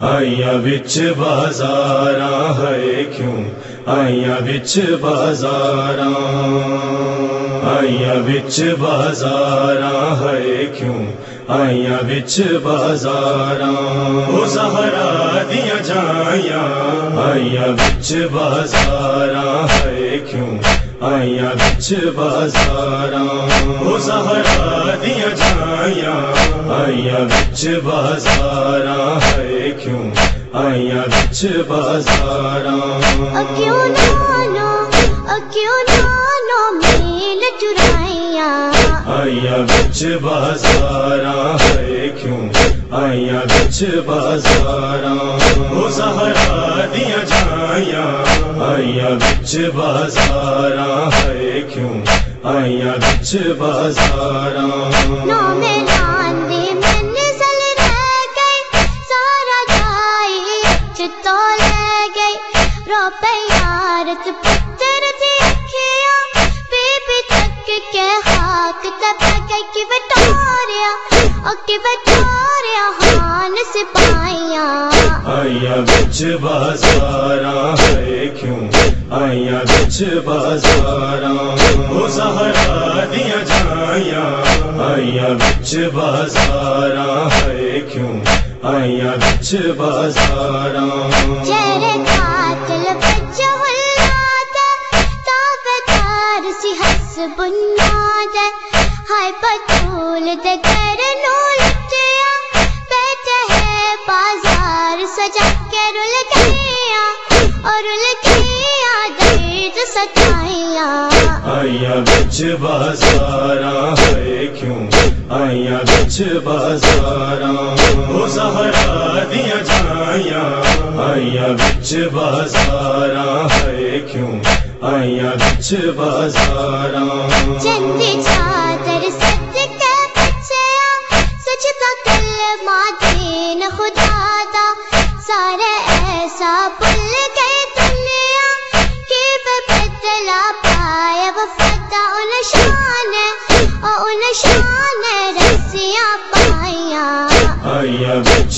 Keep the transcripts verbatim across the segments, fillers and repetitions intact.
آئیاں وچ بازاراں ہے کیوں آئیاں وچ بازاراں آئیاں وچ بازاراں ہے کیوں آئیاں وچ بازاراں او زہرا دیاں جائیاں آئیاں وچ بازاراں ہے کیوں آئیاں وچ بازاراں او زہرا دیاں جائیاں آئیاں وچ بازاراں ہے کیوں آئیاں وچ بازاراں کیوں نانو کیوں نانو میل چرائیاں آئیاں وچ بازاراں ہے کیوں آئیاں وچ بازاراں او زہرا دیاں جائیاں آئیاں وچ بازاراں ہے کیوں آئیاں وچ بازاراں نو میلان دی منزل رہ گئی سارا جائی چتو لے گئی رو پہ یارت پتر دی اکھیاں بی بی تک کے خاک تب گئی کی وٹوریا او کی وٹوریا ہان سپاہیاں آئیاں وچ بازاراں ہے کیوں آئیاں وچ بازاراں او زہرا دیاں جائیاں آئیاں وچ بازاراں ہے کیوں آئیاں وچ بازاراں چہرے قاتل بچہ ہلاتا تابدار سی حسب الناد ہائے بطول دے گھر نو لٹیا بیٹھے ہے بازار سجا کے رل گیا اور رل گیا درد ستائیاں آئیاں وچ بازاراں ہے کیوں آئیاں وچ بازاراں او زہرا دیاں جائیاں آئیاں وچ بازاراں ہے کیوں آئیاں وچ بازاراں چندی چادر سد کے بچیا سجدہ کلمہ دین خدا دا سارے ایسا بھول گئے دنیا کی بدلا پائے وفادہ ان شان او ان شان رسیاں پائیاں آئیاں وچ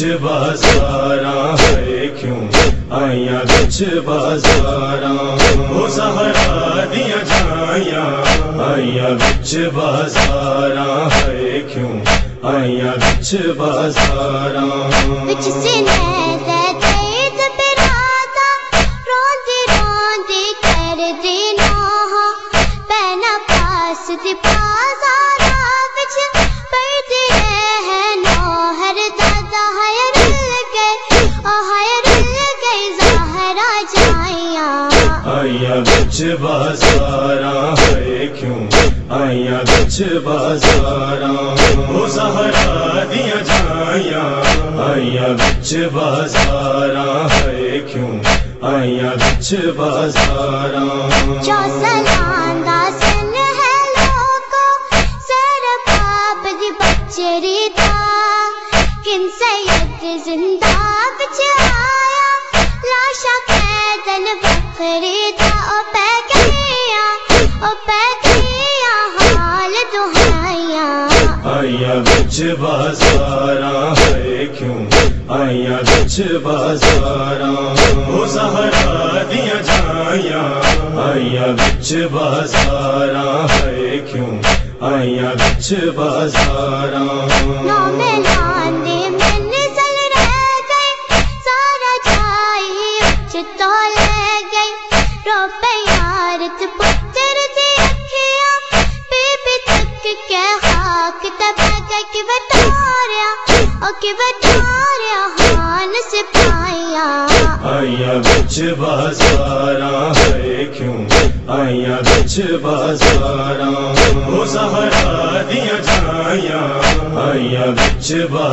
بازاراں ہے کیوں آئیاں وچ بازاراں او زہرا دیاں جائیاں آئیاں وچ بازاراں ہے کیوں آئیاں وچ بازاراں وچ سینے دے دید برادا روندی روندی کر دی نوح پینا پاس دی بازارا وچ پردی ہے نوہر دادا ہائے رل گئے او ہائے رل گئی زہرا جائیاں آئیاں وچ بازاراں ہے کیوں آئیاں وچ بازاراں او زہرا دیاں جائیاں آئیاں وچ بازاراں ہے کیوں آئیاں وچ بازاراں جو سلام دا سن ہے لوگو سر باب دی بچری دا کن سید زندہ بچ آیا لاشا قیدن بکری دا او پہ گیا او پہ گیا حال دہائیاں آئیاں وچ بازاراں ہے کیوں آئیاں وچ بازاراں او زہرا دیاں جائیاں آئیاں وچ بازاراں ہے کیوں آئیاں وچ بازاراں نو میلان دی منزل رہ گئی سارا جائی چتو لے گئی رو پہ یارت پتر دی اکھیاں بی بی تک کے خاک تب گئی کی وٹوریا او کی وٹوریا ہان سپاہیاں آئیاں وچ بازاراں ہے کیوں آئیاں وچ بازاراں او زہرا دیاں جائیاں آئیاں وچ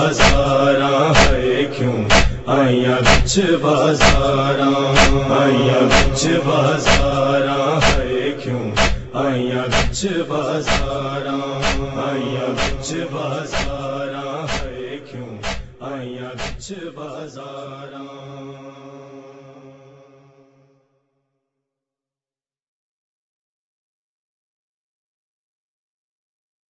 بازاراں ہے کیوں آئیاں وچ بازاراں آئیاں وچ بازاراں ہے کیوں آئیاں وچ بازاراں آئیاں وچ بازاراں ہے کیوں آئیاں وچ بازاراں